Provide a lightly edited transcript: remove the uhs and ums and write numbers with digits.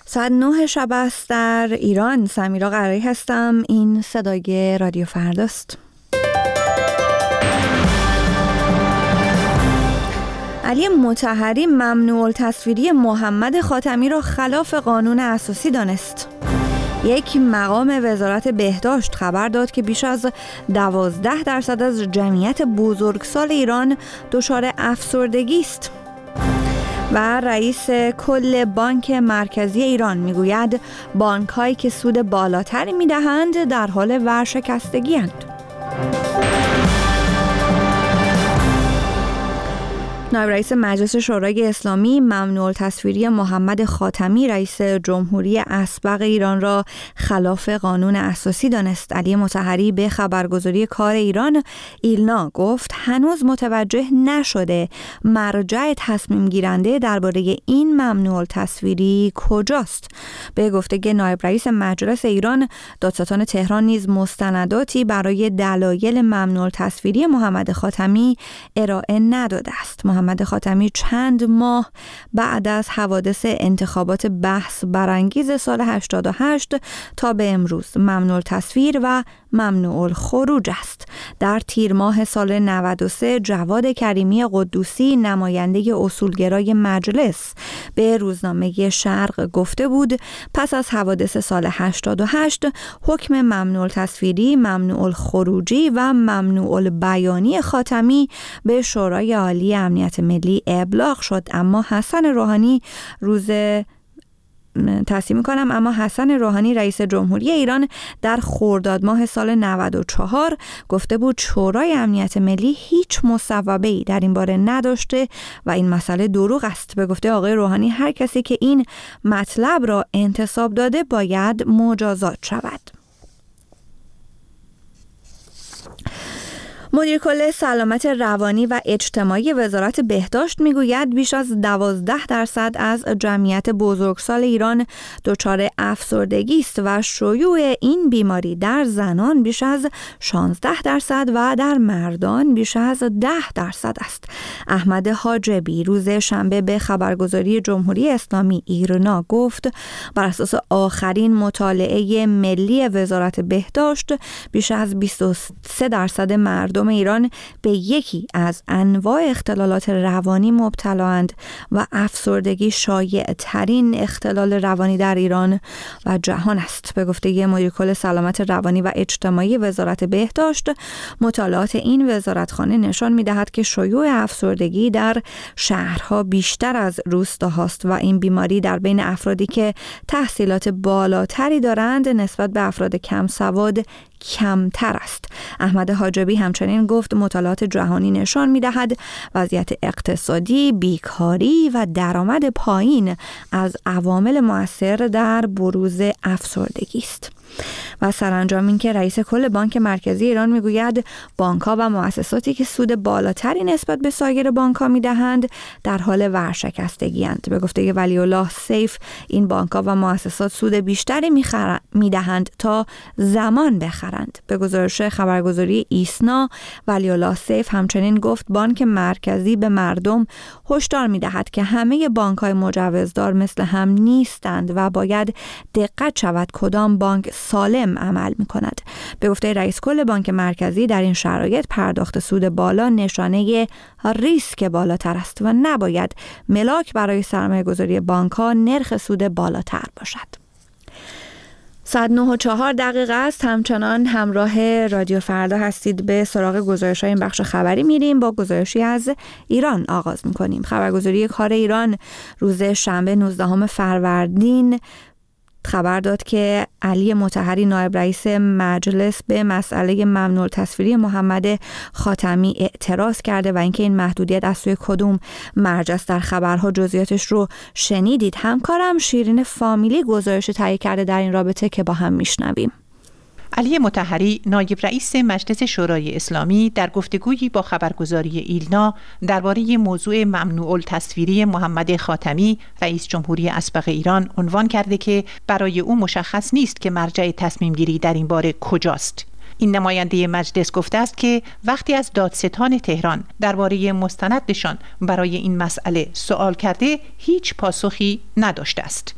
ساعت 9 شب است در ایران. سمیرا قرایی هستم. این صدای رادیو فرداست. علی مطهری ممنوع التصویری محمد خاتمی را خلاف قانون اساسی دانست. یک مقام وزارت بهداشت خبر داد که بیش از 12% از جمعیت بزرگسال ایران دچار افسردگی است. و رئیس کل بانک مرکزی ایران میگوید بانک‌هایی که سود بالاتری میدهند در حال ورشکستگی اند. نایب رئیس مجلس شورای اسلامی ممنوع التصویری محمد خاتمی رئیس جمهوری اسبق ایران را خلاف قانون اساسی دانست. علی مطهری به خبرگزاری کار ایران ایلنا گفت هنوز متوجه نشده مرجع تصمیم گیرنده درباره این ممنوع التصویری کجاست. به گفته نایب رئیس مجلس ایران، دادستان تهران نیز مستنداتی برای دلایل ممنوع التصویری محمد خاتمی ارائه نداده است. محمد خاتمی چند ماه بعد از حوادث انتخابات بحث برانگیز سال 88 تا به امروز ممنوع التصویر و ممنوع الخروج است. در تیر ماه سال 93 جواد کریمی قدوسی نماینده اصولگرای مجلس به روزنامه شرق گفته بود پس از حوادث سال 88 حکم ممنوع التصویری، ممنوع الخروجی و ممنوع البیانی خاتمی به شورای عالی امنیت ملی ابلاغ شد. اما حسن روحانی رئیس جمهوری ایران در خرداد ماه سال 94 گفته بود شورای امنیت ملی هیچ مصوبه‌ای در این باره نداشته و این مسئله دروغ است. به گفته آقای روحانی هر کسی که این مطلب را انتساب داده باید مجازات شود. مدیر کل سلامت روانی و اجتماعی وزارت بهداشت میگوید بیش از 12% از جمعیت بزرگسال ایران دچار افسردگی است و شیوع این بیماری در زنان بیش از 16% و در مردان بیش از 10% است. احمد حاجبی روز شنبه به خبرگزاری جمهوری اسلامی ایرنا گفت بر اساس آخرین مطالعه ملی وزارت بهداشت بیش از 23% مردم ایران به یکی از انواع اختلالات روانی مبتلااند و افسردگی شایع ترین اختلال روانی در ایران و جهان است. به گفته مدیر کل سلامت روانی و اجتماعی وزارت بهداشت، مطالعات این وزارتخانه نشان می‌دهد که شیوع افسردگی در شهرها بیشتر از روستاهاست و این بیماری در بین افرادی که تحصیلات بالاتری دارند نسبت به افراد کم سواد کمتر است. احمد حاجبی همچنین گفت مطالعات جهانی نشان می‌دهد وضعیت اقتصادی، بیکاری و درآمد پایین از عوامل مؤثر در بروز افسردگی است. و سرانجام این که رئیس کل بانک مرکزی ایران میگوید بانک‌ها و مؤسساتی که سود بالاتری نسبت به سایر بانک‌ها میدهند در حال ورشکستگی اند. به گفته ولی الله سیف این بانک‌ها و مؤسسات سود بیشتری میدهند تا زمان بخرند. به گزارش خبرگزاری ایسنا ولی الله سیف همچنین گفت بانک مرکزی به مردم هشدار میدهد که همه بانک‌های مجوزدار مثل هم نیستند و باید دقت شود کدام بانک سالم عمل می‌کند. به گفته رئیس کل بانک مرکزی در این شرایط پرداخت سود بالا نشانه ریسک بالاتر است و نباید ملاک برای سرمایه‌گذاری بانک‌ها نرخ سود بالاتر باشد. ساعت 9:04 است. همچنان همراه رادیو فردا هستید. به سراغ گزارش‌های این بخش خبری میریم. با گزارشی از ایران آغاز می‌کنیم. خبرگزاری کار ایران روز شنبه 19 فروردین خبر داد که علی مطهری نایب رئیس مجلس به مسئله ممنوع التصویری محمد خاتمی اعتراض کرده و اینکه این محدودیت از سوی کدوم مرجع است. در خبرها جزئیاتش رو شنیدید. همکارم شیرین فامیلی گزارش تهیه کرده در این رابطه که با هم میشنویم. علی مطهری نایب رئیس مجلس شورای اسلامی در گفتگویی با خبرگزاری ایلنا درباره موضوع ممنوع التصویری محمد خاتمی رئیس جمهوری اسبق ایران عنوان کرده که برای او مشخص نیست که مرجع تصمیم گیری در این باره کجاست. این نماینده مجلس گفته است که وقتی از دادستان تهران درباره مستندشان برای این مسئله سوال کرده هیچ پاسخی نداشته است.